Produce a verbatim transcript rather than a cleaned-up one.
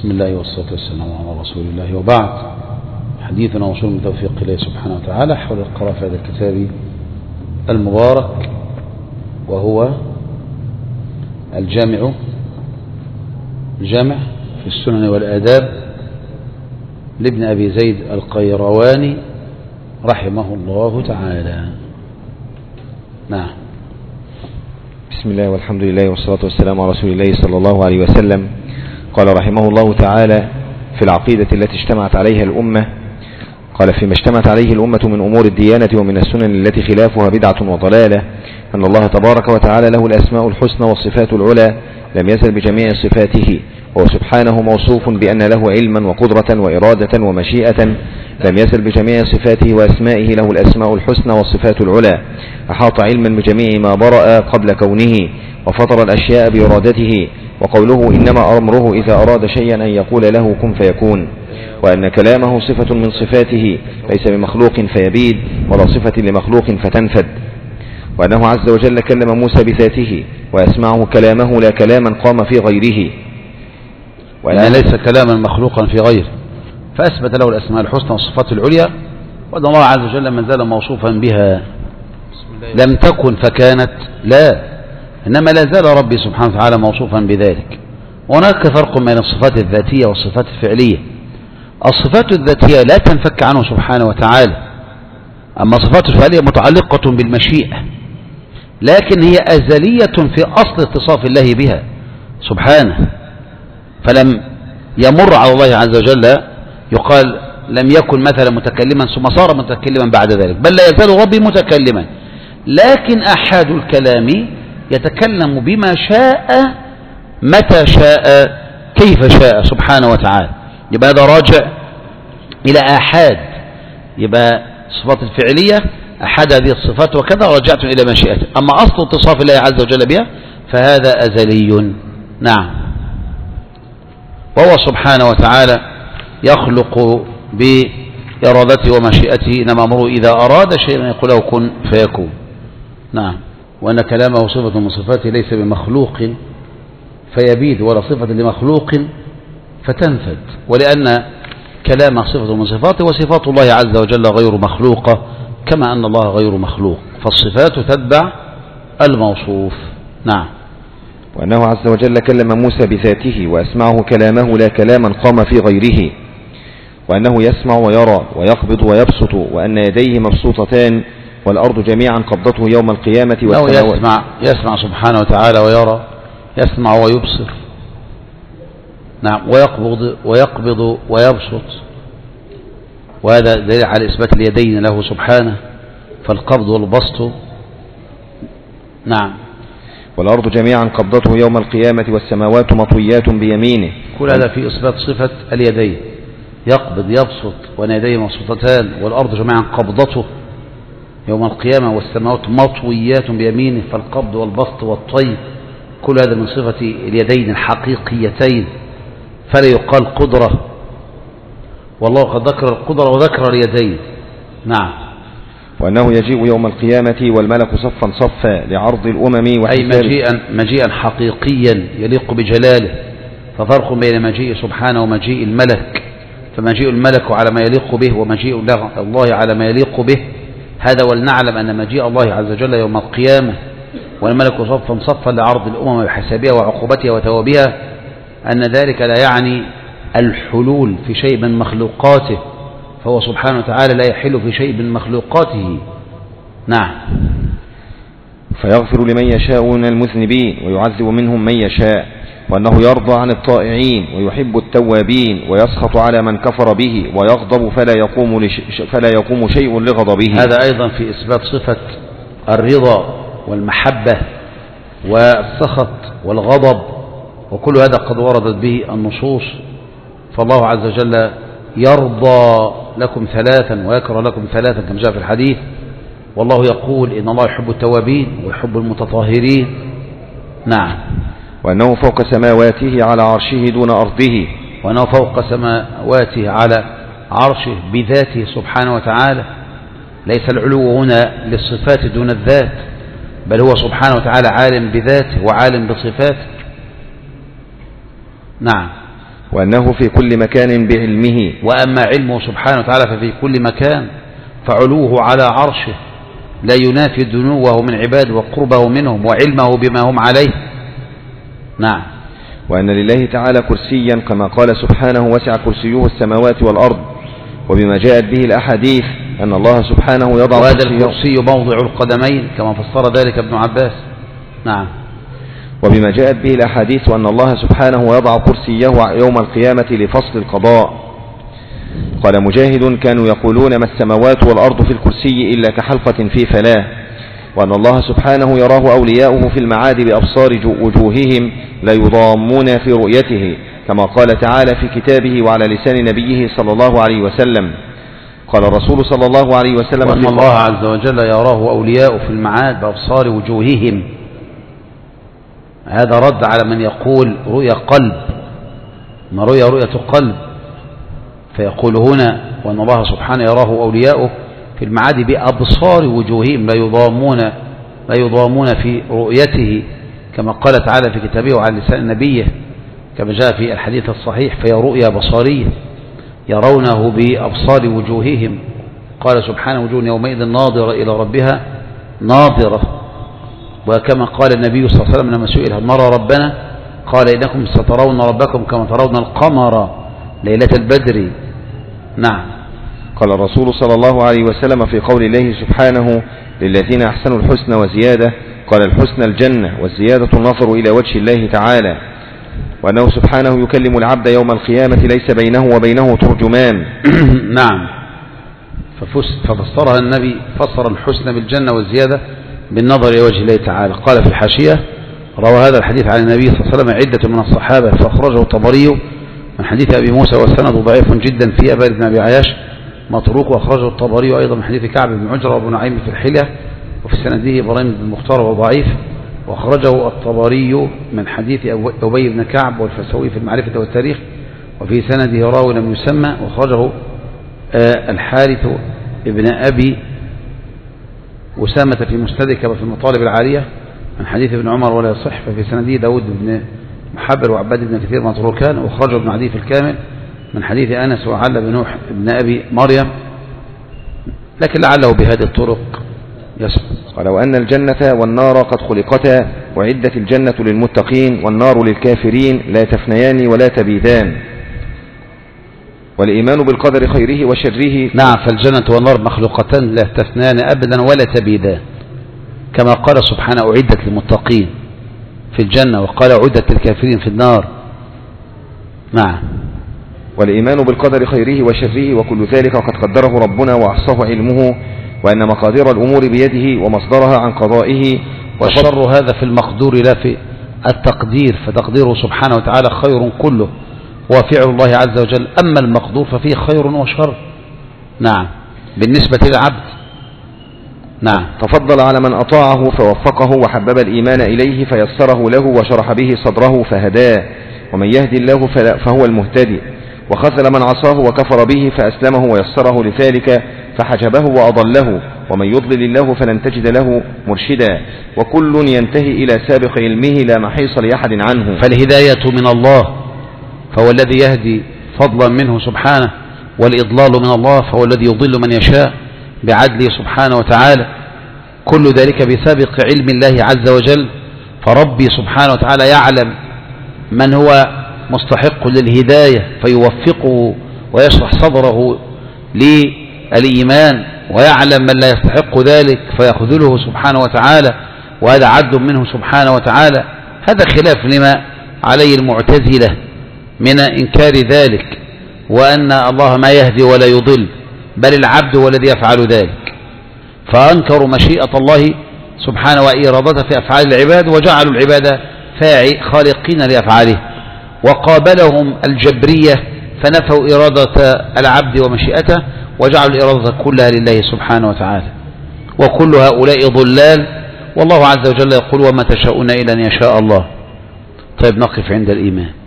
بسم الله والصلاة والسلام على رسول الله، وبعد. حديثنا وصول من توفيق الله سبحانه وتعالى حول القراءة في هذا الكتاب المبارك، وهو الجامع الجامع في السنن والآداب لابن أبي زيد القيرواني رحمه الله تعالى. نعم. بسم الله والحمد لله والصلاة والسلام على رسول الله صلى الله عليه وسلم. قال رحمه الله تعالى في العقيدة التي اجتمعت عليها الأمة، قال فيما اجتمعت عليه الأمة من أمور الديانة ومن السنن التي خلافها بدعة وضلالة أن الله تبارك وتعالى له الأسماء الحسنى والصفات العلى لم يزل بجميع صفاته، وهو سبحانه موصوف بأن له علما وقدرة وإرادة ومشيئة، لم يزل بجميع صفاته وأسمائه له الأسماء الحسنى والصفات العلى، أحاط علما بجميع ما برأ قبل كونه، وفطر الأشياء بإرادته، وقوله إنما أمره إذا أراد شيئا أن يقول له كن فيكون، وأن كلامه صفة من صفاته ليس بمخلوق فيبيد ولا صفة لمخلوق فتنفد، وأنه عز وجل كلم موسى بذاته ويسمعه كلامه لا كلاما قام في غيره، وأن ليس كلاما مخلوقا في غيره، فأثبت له الأسماء الحسنى والصفات العليا، وأن الله عز وجل من زال موصوفا بها، لم تكن فكانت، لا، إنما لا زال ربي سبحانه وتعالى موصوفا بذلك. وهناك فرق بين الصفات الذاتية والصفات الفعلية. الصفات الذاتية لا تنفك عنه سبحانه وتعالى، أما الصفات الفعلية متعلقة بالمشيئة، لكن هي أزلية في أصل اتصاف الله بها سبحانه، فلم يمر على الله عز وجل يقال لم يكن مثلا متكلما ثم صار متكلما بعد ذلك، بل لا يزال ربي متكلما، لكن أحد الكلام يتكلم بما شاء متى شاء كيف شاء سبحانه وتعالى. يبقى هذا راجع إلى آحاد، يبقى الصفات الفعلية أحد هذه الصفات، وكذا رجعت إلى مشيئته. أما أصل اتصاف الله عز وجل بها فهذا أزلي. نعم. وهو سبحانه وتعالى يخلق بإرادته ومشيئته، إنما أمره إذا أراد شيئا يقول له كن فيكون. نعم. وأن كلامه صفة من صفاته ليس بمخلوق فيبيد ولا صفة لمخلوق فتنفد، ولأن كلامه صفة من صفاته، وصفات الله عز وجل غير مخلوقة كما أن الله غير مخلوق، فالصفات تتبع الموصوف. نعم. وأنه عز وجل كلم موسى بذاته وأسمعه كلامه لا كلاما قام في غيره، وأنه يسمع ويرى ويقبض ويبسط، وأن يديه مبسوطتان والأرض جميعا قبضته يوم القيامة والسماوات. يسمع, يسمع سبحانه وتعالى ويرى، يسمع ويبصر. نعم. ويقبض ويقبض ويبسط، وهذا دليل على إثبات اليدين له سبحانه، فالقبض والبسط. نعم. والأرض جميعا قبضته يوم القيامة والسماوات مطويات بيمينه، كل هذا في إثبات صفة اليدين، يقبض يبسط وأن يديه مبسوطتان، والأرض جميعا قبضته يوم القيامة والسماوات مطويات بيمينه، فالقبض والبسط والطي كل هذا من صفة اليدين الحقيقيتين، فلا يقال قدرة، والله قد ذكر القدرة وذكر اليدين. نعم. وأنه يجيء يوم القيامة والملك صفا صفا لعرض الأمم وحساب، أي مجيئا, مجيئا حقيقيا يليق بجلاله، ففرق بين مجيء سبحانه ومجيء الملك، فمجيء الملك على ما يليق به، ومجيء الله على ما يليق به. هذا ولنعلم أن مجيء الله عز وجل يوم القيامة والملك صفا صفا لعرض الأمم بحسابها وعقوبتها وتوابها، أن ذلك لا يعني الحلول في شيء من مخلوقاته، فهو سبحانه وتعالى لا يحل في شيء من مخلوقاته. نعم. فيغفر لمن يشاء من المذنبين ويعذب منهم من يشاء، وأنه يرضى عن الطائعين ويحب التوابين، ويسخط على من كفر به ويغضب فلا يقوم, لش... فلا يقوم شيء لغضبه. هذا أيضا في إثبات صفة الرضا والمحبة والسخط والغضب، وكل هذا قد وردت به النصوص. فالله عز وجل يرضى لكم ثلاثا ويكره لكم ثلاثا كما جاء في الحديث، والله يقول إن الله يحب التوابين ويحب المتطهرين. نعم. وأنه فوق سماواته على عرشه دون أرضه، وأنه فوق سماواته على عرشه بذاته سبحانه وتعالى، ليس العلو هنا للصفات دون الذات، بل هو سبحانه وتعالى عالم بذاته وعالم بصفاته. نعم. وأنه في كل مكان بعلمه. وأما علمه سبحانه وتعالى ففي كل مكان، فعلوه على عرشه لا ينافي دنوه من عباده وقربه منهم وعلمه بما هم عليه. نعم. وأن لله تعالى كرسيا كما قال سبحانه وسع كرسيه السماوات والأرض، وبما جاءت به الأحاديث أن الله سبحانه يضع وهذا الكرسي موضع القدمين كما فسر ذلك ابن عباس. نعم. وبما جاءت به الأحاديث أن الله سبحانه يضع كرسيه يوم القيامة لفصل القضاء. قال مجاهد كانوا يقولون ما السماوات والأرض في الكرسي إلا كحلقة في فلاة، وأن الله سبحانه يراه أولياؤه في المعاد بأبصار وجوههم لا يضامون في رؤيته، كما قال تعالى في كتابه وعلى لسان نبيه صلى الله عليه وسلم. قال الرسول صلى الله عليه وسلم وأن الله عز وجل يراه أولياؤه في المعاد بأبصار وجوههم. هذا رد على من يقول رؤيا قلب، ما رؤيا رؤية قلب، فيقول هنا وأن الله سبحانه يراه أولياؤه في المعاد بأبصار وجوههم لا يضامون لا يضامون في رؤيته، كما قال تعالى في كتابه وعلى لسان نبيه كما جاء في الحديث الصحيح، فهي رؤيا بصرية يرونه بأبصار وجوههم. قال سبحانه وجوه يومئذ ناظرة إلى ربها ناظرة. وكما قال النبي صلى الله عليه وسلم لما سئل هل نرى ربنا قال إنكم سترون ربكم كما ترون القمر ليلة البدر. نعم. قال الرسول صلى الله عليه وسلم في قول الله سبحانه للذين أحسنوا الحسنى وزيادة، قال الحسنى الجنة والزيادة النظر إلى وجه الله تعالى، وأنه سبحانه يكلم العبد يوم القيامة ليس بينه وبينه ترجمان. نعم. ففسرها النبي، فسر الحسنى بالجنة والزيادة بالنظر إلى وجه الله تعالى. قال في الحاشية روى هذا الحديث عن النبي صلى الله عليه وسلم عدة من الصحابة، فأخرجه الطبري من حديث أبي موسى والسند ضعيف جدا في أبي بن أبي عياش متروك، وأخرجه الطبري أيضا من حديث كعب بن عجرة وابن نعيم في الحلية، وفي سنده إبراهيم بن المختار وضعيف، وأخرجه الطبري من حديث أبي بن كعب والفسوي في المعرفة والتاريخ، وفي سنده راوي لم يسمى، وأخرجه الحارث ابن أبي أسامة في مستدرك وفي المطالب العالية من حديث ابن عمر ولا يصح، ففي سنده داود بن محبر وعباد بن كثير متروكان، وأخرجه ابن عدي في الكامل من حديث أنس وعلى بن نوح ابن أبي مريم، لكن لعله بهذه الطرق يسمع. ولو أن الجنة والنار قد خلقتا وعدت الجنة للمتقين والنار للكافرين لا تفنيان ولا تبيدان. والإيمان بالقدر خيره وشره. نعم. فالجنة والنار مخلوقتان لا تفنيان أبدا ولا تبيدان، كما قال سبحانه أعدت للمتقين في الجنة، وقال أعدت للكافرين في النار. نعم. والإيمان بالقدر خيره وشره وكل ذلك قد قدره ربنا وأحصاه علمه، وأن مقادير الأمور بيده ومصدرها عن قضائه. والشر هذا في المقدور لا في التقدير، فتقديره سبحانه وتعالى خير كله وفعل الله عز وجل، أما المقدور ففيه خير وشر. نعم. بالنسبة للعبد. نعم. تفضل على من أطاعه فوفقه وحبب الإيمان إليه فيسره له وشرح به صدره فهداه، ومن يهدي الله فهو المهتدي، وخذل من عصاه وكفر به فأسلمه ويسره لذلك فحجبه وأضله، ومن يضلل الله فلن تجد له مرشدا، وكل ينتهي إلى سابق علمه لا محيص لأحد عنه. فالهداية من الله فهو الذي يهدي فضلا منه سبحانه، والإضلال من الله فهو الذي يضل من يشاء بعدله سبحانه وتعالى، كل ذلك بسابق علم الله عز وجل. فربي سبحانه وتعالى يعلم من هو مستحق للهداية فيوفقه ويشرح صدره للإيمان، ويعلم من لا يستحق ذلك فيخذله سبحانه وتعالى، وهذا عدل منه سبحانه وتعالى. هذا خلاف لما عليه المعتزلة من إنكار ذلك، وأن الله ما يهدي ولا يضل، بل العبد هو الذي يفعل ذلك، فأنكروا مشيئة الله سبحانه وإرادته في أفعال العباد، وجعلوا العباد فاعل خالقين لأفعاله، وقابلهم الجبرية فنفوا إرادة العبد ومشيئته وجعلوا الإرادة كلها لله سبحانه وتعالى، وكل هؤلاء ضلال، والله عز وجل يقول وما تشاءون إلا أن يشاء الله. طيب نقف عند الإيمان.